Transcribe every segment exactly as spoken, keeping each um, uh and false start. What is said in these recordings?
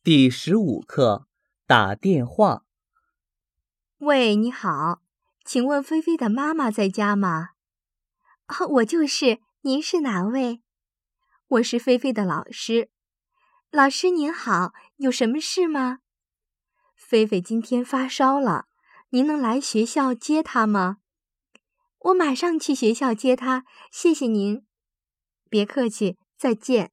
第十五课，打电话。 喂，你好，请问菲菲的妈妈在家吗？哦，我就是，您是哪位？我是菲菲的老师。老师您好，有什么事吗？菲菲今天发烧了，您能来学校接她吗？我马上去学校接她，谢谢您。别客气，再见。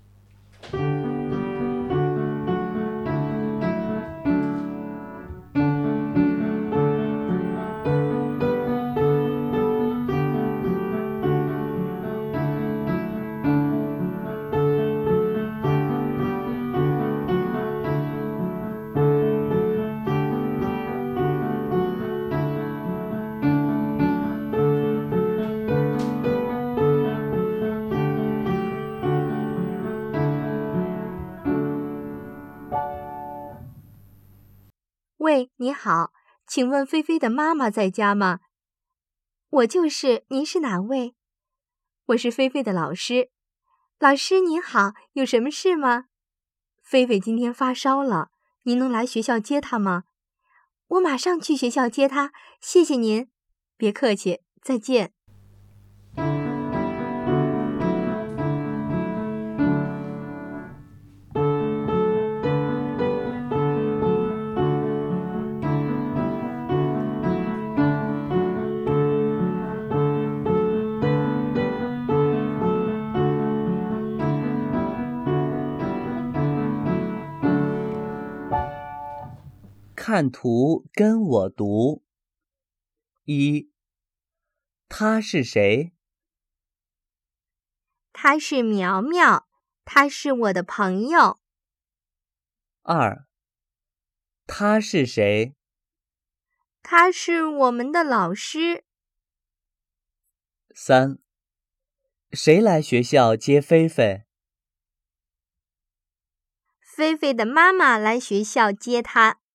喂，你好，请问菲菲的妈妈在家吗？我就是，您是哪位？我是菲菲的老师。老师您好，有什么事吗？菲菲今天发烧了，您能来学校接她吗？我马上去学校接她，谢谢您。别客气，再见。 看图跟我读。一，他是谁？ 她是苗苗，她是我的朋友。 二，他是谁？ 她是我们的老师。 三，谁来学校接菲菲？ 菲菲的妈妈来学校接她。